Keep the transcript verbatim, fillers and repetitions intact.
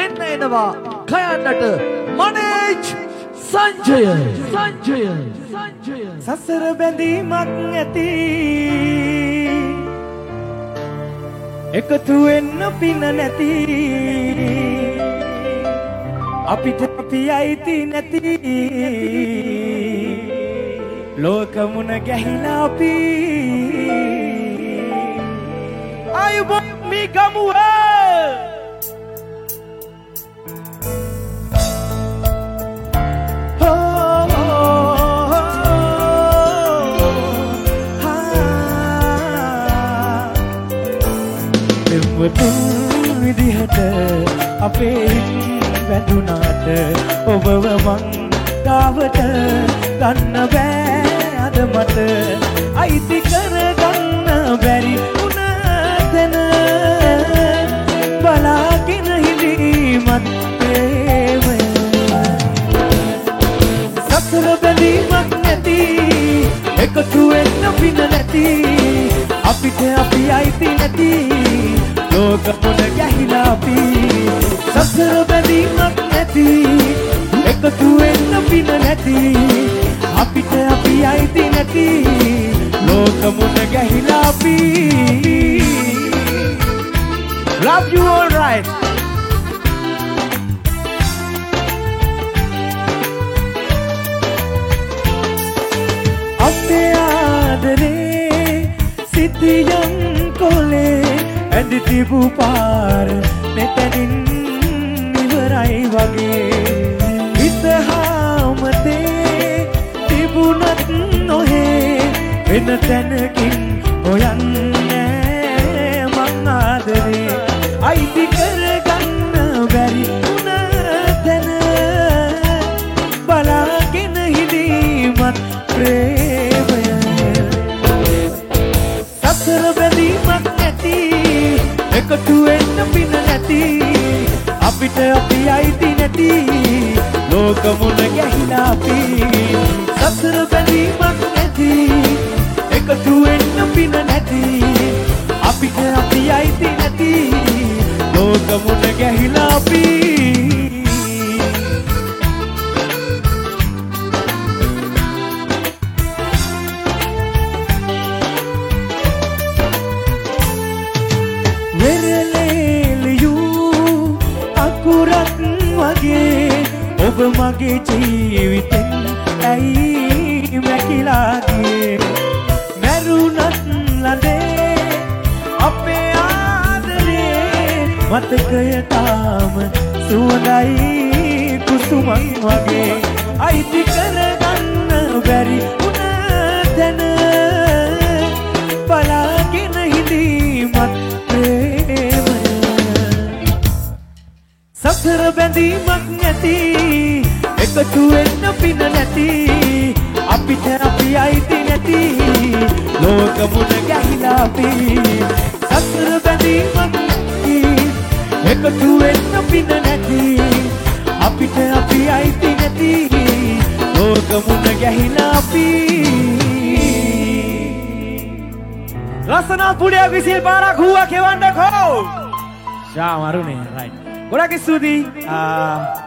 මෙන්න එනවා කයන්නට මනේජ් සංජය සංජය සංජය සසර බැඳීමක් ඇති එකතු වෙන්න පින නැති අපිට අපි අයිති නැති ලෝකමුණ ගැහිලා අපි ආයුබෝවන් මේ ගමුව විදිහට අපේ වැදුනාට ඔබව මං ගාවට ගන්න බෑ අද මට අයිති කරගන්න බැරි වුණ තැන බලාගෙන හිඳීමත් ප්‍රේමය සතර බැඳීමක් නැති එකතු වෙන්න පින නැති අපිට අපි අයිති නැති ලෝකමුණ ගැහිලා අපි සසර බැඳීමක් නැති එකතු වෙන්න පින නැති අපිට අපි අයිති නැති ලෝකමුණ ගැහිලා අපි love you all right අපේ ආදරේ සිටියම් කොලේ ඇඳි තිබු පාර මෙතනින් ඉවරයි වගේ හිතහාමතේ තිබුණත් නොහේ වෙන තැනකින් හොයන්නේ මං ආදරේ අයිති කරගන්න බැරි වුණ තැන බලාගෙන හිඳීමත් ප්‍රේමය සතර බැඳීමක් නැති එකතු වෙන්න පින නැති අපිට අපි අයිති නැති ලෝකමුණ ගැහිලා අපි සතර බැඳීමක් නැති එකතු වෙන්න පින නැති අපිට අපි අයිති නැති ලෝකමුණ ගැහිලා අපි ඔබ මගේ ජීවිතෙන් ඇයි මැකිලා ගියේ මැරුණත් ලඳේ අපේ ආදරේ මතකය තාම සුවඳයි කුසුමක් වගේ අයිති කරගන්න බැරි වුණ තැන බලාගෙන හිඳීමත් ප්‍රේමය සසර බැඳීමක් නැති එකතු වෙන්න පින නැති අපිට අපි අයිති නැති ලෝකමුණ ගැහිලා අපි සසර බැඳීමක් නැති එකතු වෙන්න පින නැති අපිට අපි අයිති නැති ලෝකමුණ ගැහිලා අපි ලස්සන පුඩියක් විසිල් පාරක් හුවා කෙවන්නකෝ ශා මරුනේ රයිට් ගොඩක් ස්තුතියි